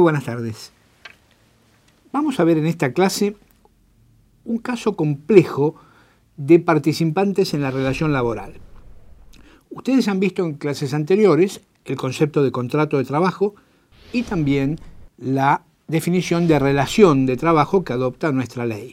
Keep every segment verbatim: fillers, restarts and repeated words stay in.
buenas tardes. Vamos a ver en esta clase un caso complejo de participantes en la relación laboral. Ustedes han visto en clases anteriores el concepto de contrato de trabajo y también la definición de relación de trabajo que adopta nuestra ley.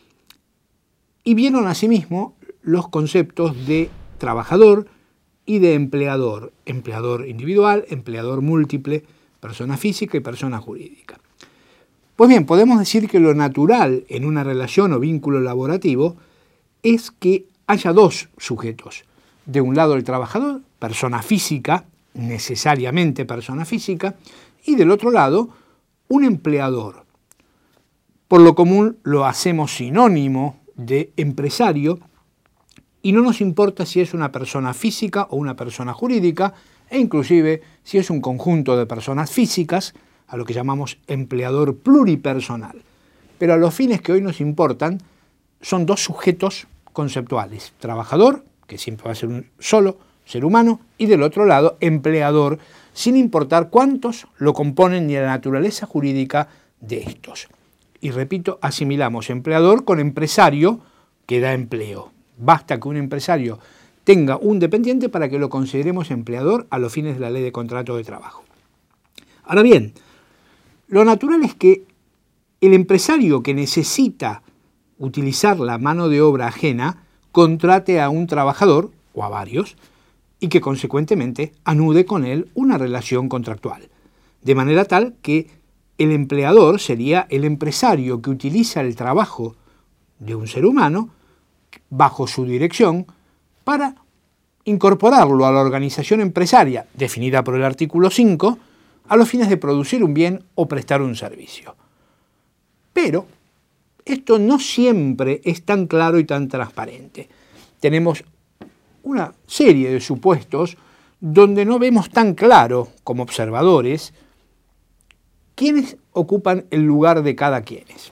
Y vieron asimismo los conceptos de trabajador y de empleador, empleador individual, empleador múltiple, persona física y persona jurídica. Pues bien, podemos decir que lo natural en una relación o vínculo laborativo es que haya dos sujetos. De un lado el trabajador, persona física, necesariamente persona física, y del otro lado un empleador. Por lo común lo hacemos sinónimo de empresario y no nos importa si es una persona física o una persona jurídica, e inclusive si es un conjunto de personas físicas, a lo que llamamos empleador pluripersonal. Pero a los fines que hoy nos importan son dos sujetos conceptuales, trabajador, que siempre va a ser un solo ser humano, y del otro lado empleador, sin importar cuántos lo componen ni la naturaleza jurídica de estos. Y repito, asimilamos empleador con empresario que da empleo. Basta que un empresario tenga un dependiente para que lo consideremos empleador a los fines de la ley de contrato de trabajo. Ahora bien, lo natural es que el empresario que necesita utilizar la mano de obra ajena contrate a un trabajador, o a varios, y que consecuentemente anude con él una relación contractual. De manera tal que el empleador sería el empresario que utiliza el trabajo de un ser humano bajo su dirección para incorporarlo a la organización empresaria, definida por el artículo cinco, a los fines de producir un bien o prestar un servicio. Pero esto no siempre es tan claro y tan transparente. Tenemos una serie de supuestos donde no vemos tan claro, como observadores, quiénes ocupan el lugar de cada quienes.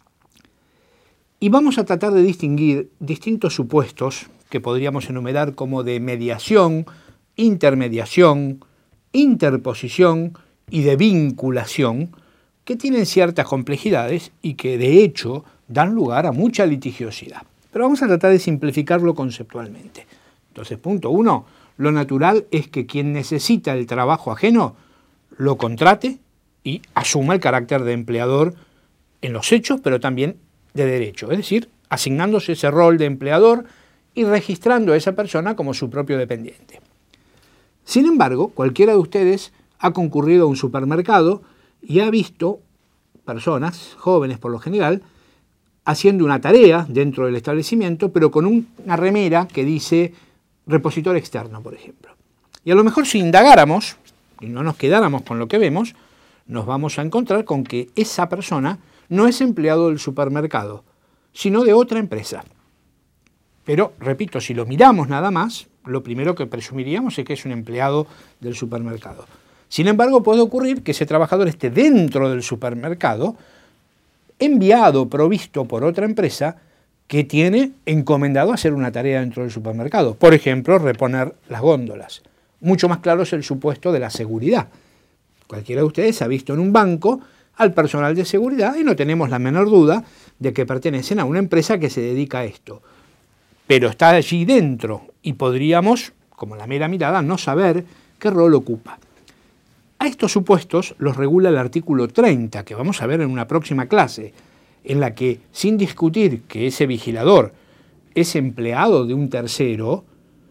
Y vamos a tratar de distinguir distintos supuestos que podríamos enumerar como de mediación, intermediación, interposición y de vinculación, que tienen ciertas complejidades y que de hecho dan lugar a mucha litigiosidad. Pero vamos a tratar de simplificarlo conceptualmente. Entonces, punto uno, lo natural es que quien necesita el trabajo ajeno lo contrate y asuma el carácter de empleador en los hechos, pero también de derecho, es decir, asignándose ese rol de empleador y registrando a esa persona como su propio dependiente. Sin embargo, cualquiera de ustedes ha concurrido a un supermercado y ha visto personas, jóvenes por lo general, haciendo una tarea dentro del establecimiento, pero con una remera que dice repositor externo, por ejemplo. Y a lo mejor si indagáramos, y no nos quedáramos con lo que vemos, nos vamos a encontrar con que esa persona no es empleado del supermercado, sino de otra empresa. Pero, repito, si lo miramos nada más, lo primero que presumiríamos es que es un empleado del supermercado. Sin embargo, puede ocurrir que ese trabajador esté dentro del supermercado, enviado, provisto por otra empresa que tiene encomendado hacer una tarea dentro del supermercado. Por ejemplo, reponer las góndolas. Mucho más claro es el supuesto de la seguridad. Cualquiera de ustedes ha visto en un banco al personal de seguridad y no tenemos la menor duda de que pertenecen a una empresa que se dedica a esto. Pero está allí dentro y podríamos, como la mera mirada, no saber qué rol ocupa. A estos supuestos los regula el artículo treinta, que vamos a ver en una próxima clase, en la que, sin discutir que ese vigilador es empleado de un tercero,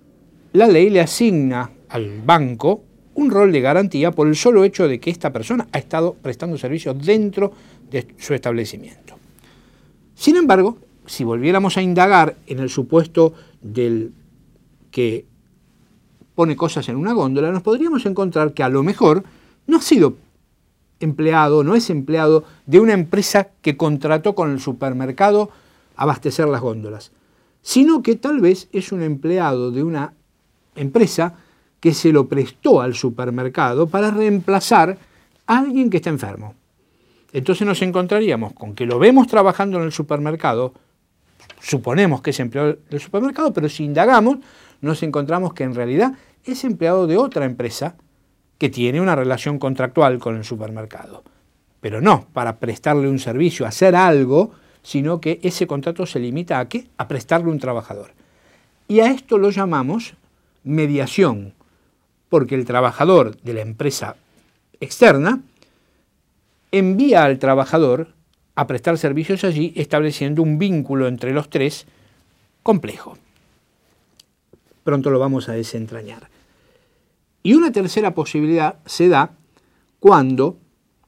la ley le asigna al banco un rol de garantía por el solo hecho de que esta persona ha estado prestando servicios dentro de su establecimiento. Sin embargo, si volviéramos a indagar en el supuesto del que pone cosas en una góndola, nos podríamos encontrar que a lo mejor no ha sido empleado, no es empleado de una empresa que contrató con el supermercado abastecer las góndolas, sino que tal vez es un empleado de una empresa que se lo prestó al supermercado para reemplazar a alguien que está enfermo. Entonces nos encontraríamos con que lo vemos trabajando en el supermercado, suponemos que es empleado del supermercado, pero si indagamos nos encontramos que en realidad es empleado de otra empresa que tiene una relación contractual con el supermercado. pero no para prestarle un servicio, hacer algo, sino que ese contrato se limita a ¿qué? A prestarle un trabajador. Y a esto lo llamamos mediación, porque el trabajador de la empresa externa envía al trabajador a prestar servicios allí, estableciendo un vínculo entre los tres complejo. Pronto lo vamos a desentrañar. Y una tercera posibilidad se da cuando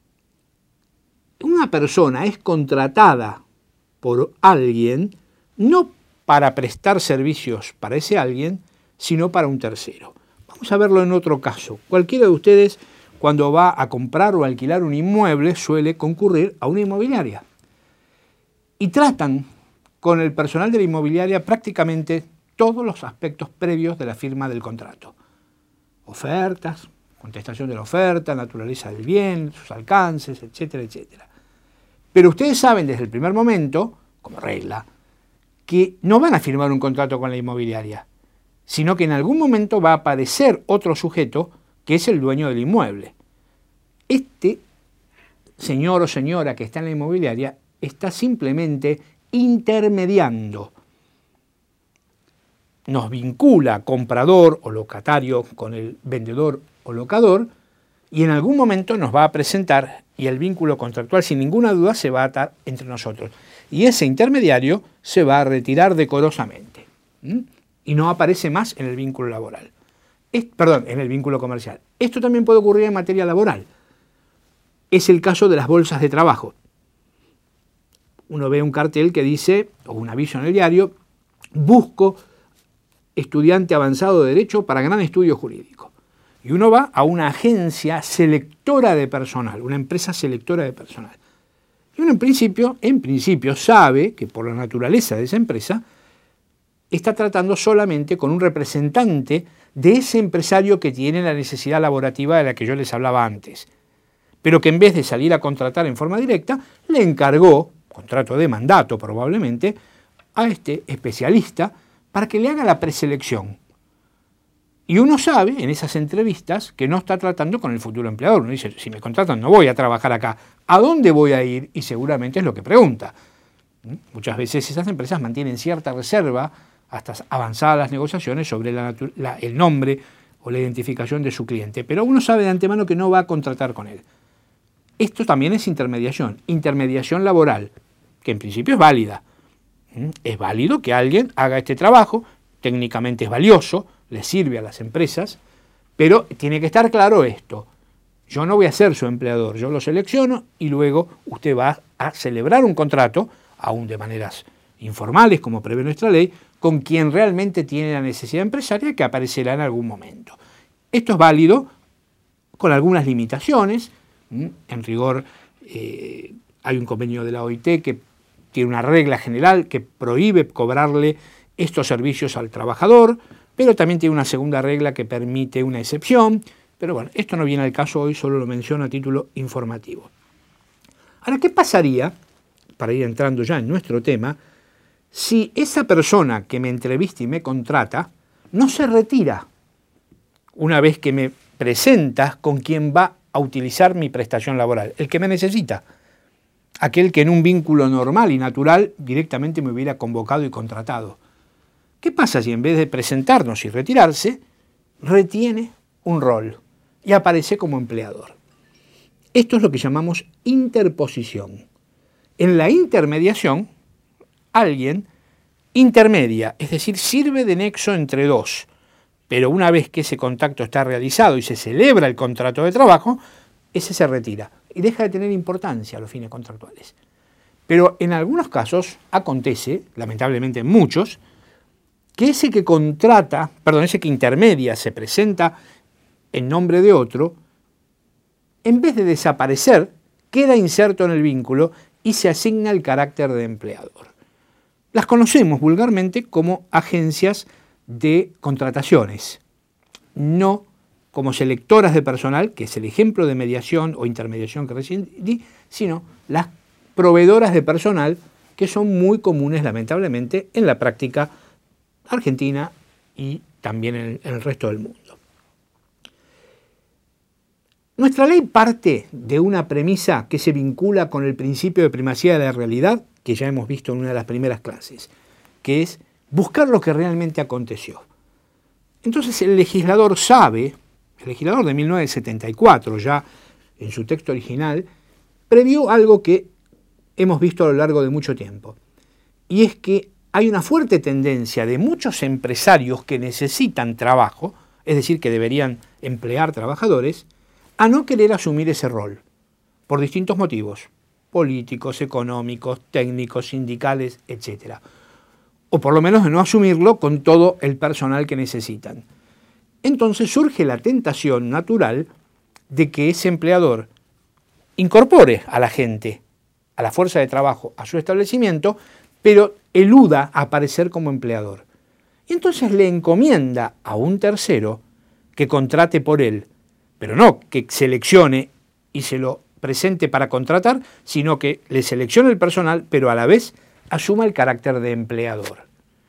una persona es contratada por alguien, no para prestar servicios para ese alguien, sino para un tercero. Vamos a verlo en otro caso. Cualquiera de ustedes, cuando va a comprar o alquilar un inmueble, suele concurrir a una inmobiliaria. Y tratan con el personal de la inmobiliaria prácticamente todos los aspectos previos de la firma del contrato. Ofertas, contestación de la oferta, naturaleza del bien, sus alcances, etcétera, etcétera. Pero ustedes saben desde el primer momento, como regla, que no van a firmar un contrato con la inmobiliaria, sino que en algún momento va a aparecer otro sujeto que es el dueño del inmueble. Este señor o señora que está en la inmobiliaria está simplemente intermediando. Nos vincula comprador o locatario con el vendedor o locador y en algún momento nos va a presentar y el vínculo contractual sin ninguna duda se va a atar entre nosotros. Y ese intermediario se va a retirar decorosamente ¿m? y no aparece más en el vínculo laboral. Es, perdón, en el vínculo comercial. Esto también puede ocurrir en materia laboral. Es el caso de las bolsas de trabajo. Uno ve un cartel que dice, o un aviso en el diario, busco estudiante avanzado de Derecho para gran estudio jurídico. Y uno va a una agencia selectora de personal, una empresa selectora de personal. Y uno en principio, en principio sabe que por la naturaleza de esa empresa está tratando solamente con un representante de ese empresario que tiene la necesidad laborativa de la que yo les hablaba antes, pero que en vez de salir a contratar en forma directa, le encargó, contrato de mandato probablemente, a este especialista para que le haga la preselección. Y uno sabe en esas entrevistas que no está tratando con el futuro empleador. Uno dice, si me contratan no voy a trabajar acá. ¿A dónde voy a ir? Y seguramente es lo que pregunta. Muchas veces esas empresas mantienen cierta reserva hasta avanzadas las negociaciones sobre la, la, el nombre o la identificación de su cliente. Pero uno sabe de antemano que no va a contratar con él. Esto también es intermediación. Intermediación laboral, que en principio es válida. Es válido que alguien haga este trabajo, técnicamente es valioso, le sirve a las empresas, pero tiene que estar claro esto. Yo no voy a ser su empleador, yo lo selecciono y luego usted va a celebrar un contrato, aún de maneras informales, como prevé nuestra ley, con quien realmente tiene la necesidad empresaria que aparecerá en algún momento. Esto es válido con algunas limitaciones. En rigor, eh, hay un convenio de la O I T que tiene una regla general que prohíbe cobrarle estos servicios al trabajador, pero también tiene una segunda regla que permite una excepción. Pero bueno, esto no viene al caso hoy, solo lo menciono a título informativo. Ahora, ¿qué pasaría, para ir entrando ya en nuestro tema, si esa persona que me entrevista y me contrata no se retira una vez que me presenta con quien va a utilizar mi prestación laboral, el que me necesita? Aquel que en un vínculo normal y natural directamente me hubiera convocado y contratado. ¿Qué pasa si en vez de presentarnos y retirarse, retiene un rol y aparece como empleador? Esto es lo que llamamos interposición. En la intermediación, alguien intermedia, es decir, sirve de nexo entre dos, pero una vez que ese contacto está realizado y se celebra el contrato de trabajo, ese se retira y deja de tener importancia a los fines contractuales. Pero en algunos casos acontece, lamentablemente en muchos, que ese que contrata, perdón, ese que intermedia, se presenta en nombre de otro, en vez de desaparecer, queda inserto en el vínculo y se asigna el carácter de empleador. Las conocemos vulgarmente como agencias de contrataciones, no como selectoras de personal, que es el ejemplo de mediación o intermediación que recién di, sino las proveedoras de personal, que son muy comunes, lamentablemente, en la práctica argentina y también en el, en el resto del mundo. Nuestra ley parte de una premisa que se vincula con el principio de primacía de la realidad, que ya hemos visto en una de las primeras clases, que es buscar lo que realmente aconteció. Entonces el legislador sabe, el legislador de mil novecientos setenta y cuatro, ya en su texto original, previó algo que hemos visto a lo largo de mucho tiempo, y es que hay una fuerte tendencia de muchos empresarios que necesitan trabajo, es decir, que deberían emplear trabajadores, a no querer asumir ese rol, por distintos motivos, políticos, económicos, técnicos, sindicales, etcétera. O por lo menos de no asumirlo con todo el personal que necesitan. Entonces surge la tentación natural de que ese empleador incorpore a la gente, a la fuerza de trabajo, a su establecimiento, pero eluda aparecer como empleador. Y entonces le encomienda a un tercero que contrate por él, pero no que seleccione y se lo presente para contratar, sino que le seleccione el personal, pero a la vez asuma el carácter de empleador.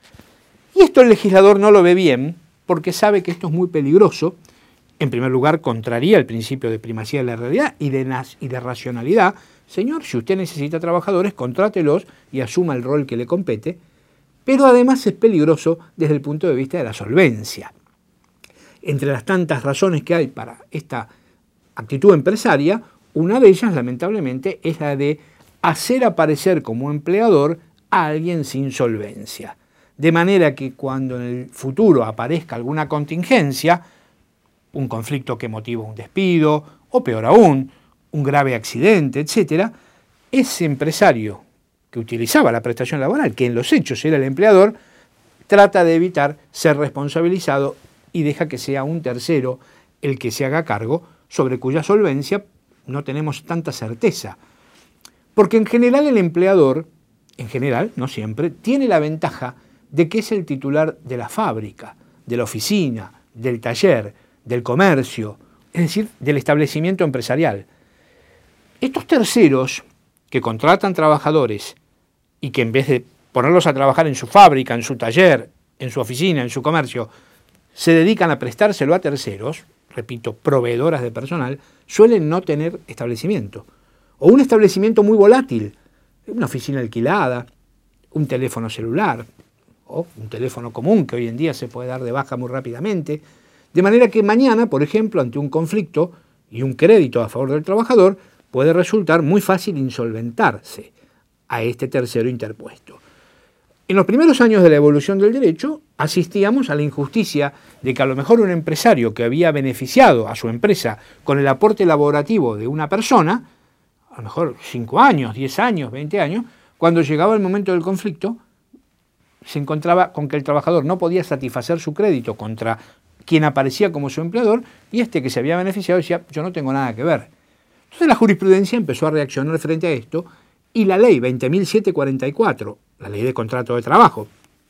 Y esto el legislador no lo ve bien, porque sabe que esto es muy peligroso. En primer lugar, contraría el principio de primacía de la realidad y de, y de racionalidad. Señor, si usted necesita trabajadores, contrátelos y asuma el rol que le compete. Pero además es peligroso desde el punto de vista de la solvencia. Entre las tantas razones que hay para esta actitud empresaria, una de ellas, lamentablemente, es la de hacer aparecer como empleador a alguien sin solvencia. De manera que cuando en el futuro aparezca alguna contingencia, un conflicto que motiva un despido, o peor aún, un grave accidente, etcétera, ese empresario que utilizaba la prestación laboral, que en los hechos era el empleador, trata de evitar ser responsabilizado y deja que sea un tercero el que se haga cargo, sobre cuya solvencia no tenemos tanta certeza. Porque en general el empleador, en general, no siempre, tiene la ventaja de que es el titular de la fábrica, de la oficina, del taller, del comercio, es decir, del establecimiento empresarial. Estos terceros que contratan trabajadores y que en vez de ponerlos a trabajar en su fábrica, en su taller, en su oficina, en su comercio, se dedican a prestárselo a terceros, repito, proveedoras de personal, suelen no tener establecimiento. O un establecimiento muy volátil, una oficina alquilada, un teléfono celular, o un teléfono común que hoy en día se puede dar de baja muy rápidamente, de manera que mañana, por ejemplo, ante un conflicto y un crédito a favor del trabajador, puede resultar muy fácil insolventarse a este tercero interpuesto. En los primeros años de la evolución del derecho, asistíamos a la injusticia de que a lo mejor un empresario que había beneficiado a su empresa con el aporte laborativo de una persona, a lo mejor cinco años, diez años, veinte años, cuando llegaba el momento del conflicto, se encontraba con que el trabajador no podía satisfacer su crédito contra quien aparecía como su empleador, y este que se había beneficiado decía, yo no tengo nada que ver. Entonces la jurisprudencia empezó a reaccionar frente a esto, y la ley veinte mil setecientos cuarenta y cuatro, la ley de contrato de trabajo,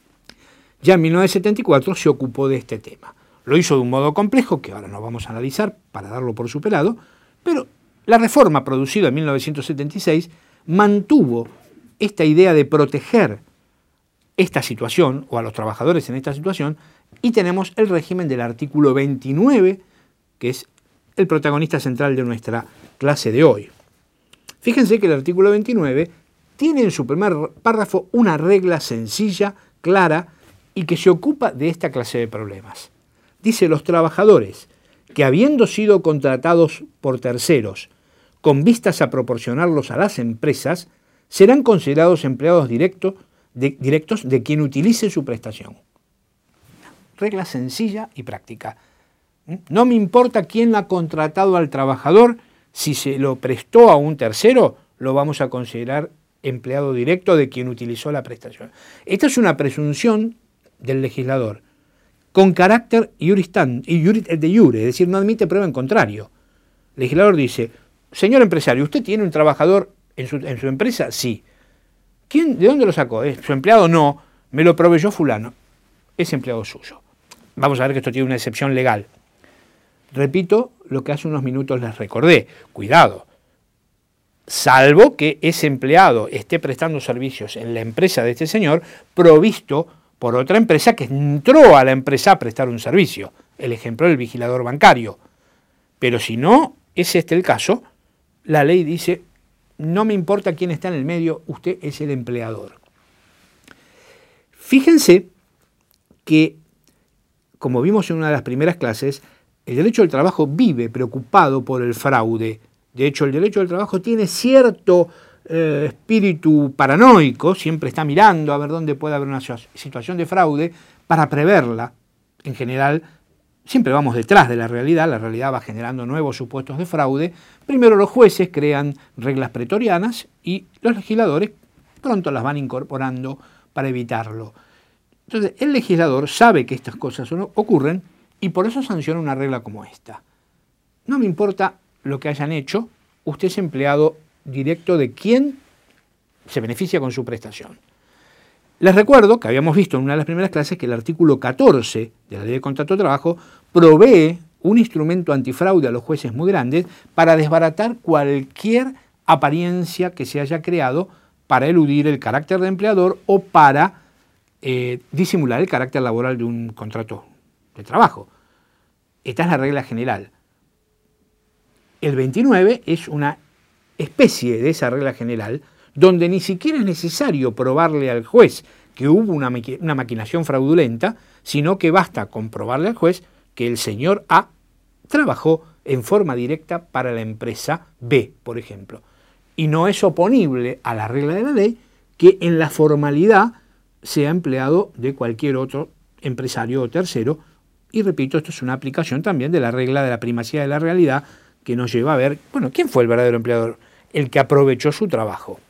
ya en mil novecientos setenta y cuatro se ocupó de este tema. Lo hizo de un modo complejo, que ahora no vamos a analizar para darlo por superado, pero la reforma producida en mil novecientos setenta y seis mantuvo esta idea de proteger esta situación, o a los trabajadores en esta situación, y tenemos el régimen del artículo veintinueve, que es el protagonista central de nuestra clase de hoy. Fíjense que el artículo veintinueve tiene en su primer párrafo una regla sencilla, clara, y que se ocupa de esta clase de problemas. Dice, los trabajadores que habiendo sido contratados por terceros con vistas a proporcionarlos a las empresas, serán considerados empleados directos de, directos de quien utilice su prestación. Regla sencilla y práctica. No me importa quién ha contratado al trabajador, si se lo prestó a un tercero, lo vamos a considerar empleado directo de quien utilizó la prestación. Esta es una presunción del legislador con carácter iuristan, de iure, es decir, no admite prueba en contrario. El legislador dice, señor empresario, ¿usted tiene un trabajador en su, en su empresa? Sí. ¿Quién, ¿De dónde lo sacó? ¿Es su empleado? No. Me lo proveyó fulano. Es empleado suyo. Vamos a ver que esto tiene una excepción legal. Repito lo que hace unos minutos les recordé. Cuidado. Salvo que ese empleado esté prestando servicios en la empresa de este señor, provisto por otra empresa que entró a la empresa a prestar un servicio. El ejemplo del vigilador bancario. Pero si no, es este el caso, la ley dice, no me importa quién está en el medio, usted es el empleador. Fíjense que, como vimos en una de las primeras clases, el derecho del trabajo vive preocupado por el fraude. De hecho, el derecho del trabajo tiene cierto eh, espíritu paranoico, siempre está mirando a ver dónde puede haber una situación de fraude para preverla. En general, siempre vamos detrás de la realidad, la realidad va generando nuevos supuestos de fraude. Primero los jueces crean reglas pretorianas y los legisladores pronto las van incorporando para evitarlo. Entonces, el legislador sabe que estas cosas ocurren y por eso sanciona una regla como esta. No me importa lo que hayan hecho, usted es empleado directo de quien se beneficia con su prestación. Les recuerdo que habíamos visto en una de las primeras clases que el artículo catorce de la Ley de Contrato de Trabajo provee un instrumento antifraude a los jueces muy grandes para desbaratar cualquier apariencia que se haya creado para eludir el carácter de empleador o para eh, disimular el carácter laboral de un contrato de trabajo. Esta es la regla general. El veintinueve es una especie de esa regla general donde ni siquiera es necesario probarle al juez que hubo una, una maquinación fraudulenta, sino que basta comprobarle al juez que el señor A trabajó en forma directa para la empresa B, por ejemplo. Y no es oponible a la regla de la ley que en la formalidad sea empleado de cualquier otro empresario o tercero. Y repito, esto es una aplicación también de la regla de la primacía de la realidad que nos lleva a ver, bueno, ¿quién fue el verdadero empleador? El que aprovechó su trabajo.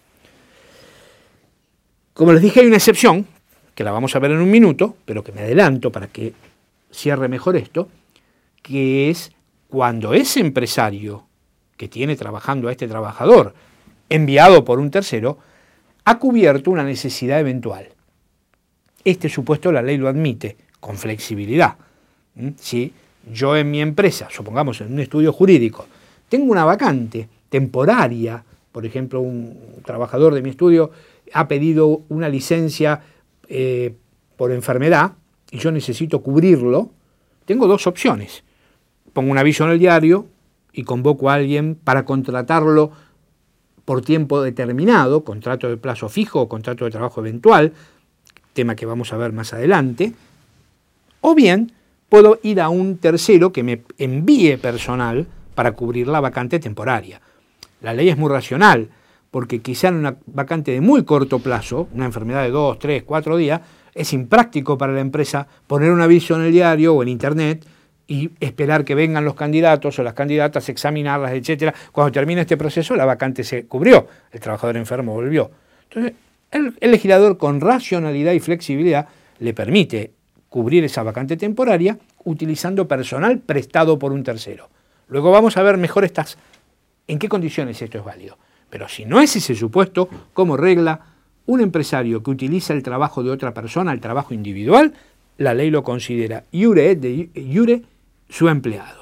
Como les dije, hay una excepción, que la vamos a ver en un minuto, pero que me adelanto para que cierre mejor esto, que es cuando ese empresario que tiene trabajando a este trabajador, enviado por un tercero, ha cubierto una necesidad eventual. Este supuesto la ley lo admite, con flexibilidad. Si yo en mi empresa, supongamos en un estudio jurídico, tengo una vacante temporaria, por ejemplo, un trabajador de mi estudio ha pedido una licencia eh, por enfermedad y yo necesito cubrirlo, tengo dos opciones. Pongo un aviso en el diario y convoco a alguien para contratarlo por tiempo determinado, contrato de plazo fijo o contrato de trabajo eventual, tema que vamos a ver más adelante, o bien puedo ir a un tercero que me envíe personal para cubrir la vacante temporaria. La ley es muy racional, porque quizá en una vacante de muy corto plazo, una enfermedad de dos, tres, cuatro días, es impráctico para la empresa poner un aviso en el diario o en internet y esperar que vengan los candidatos o las candidatas, examinarlas, etcétera. Cuando termine este proceso, la vacante se cubrió, el trabajador enfermo volvió. Entonces, el, el legislador con racionalidad y flexibilidad le permite cubrir esa vacante temporaria utilizando personal prestado por un tercero. Luego vamos a ver mejor estas, en qué condiciones esto es válido. Pero si no es ese supuesto, como regla, un empresario que utiliza el trabajo de otra persona, el trabajo individual, la ley lo considera iure et de iure su empleado.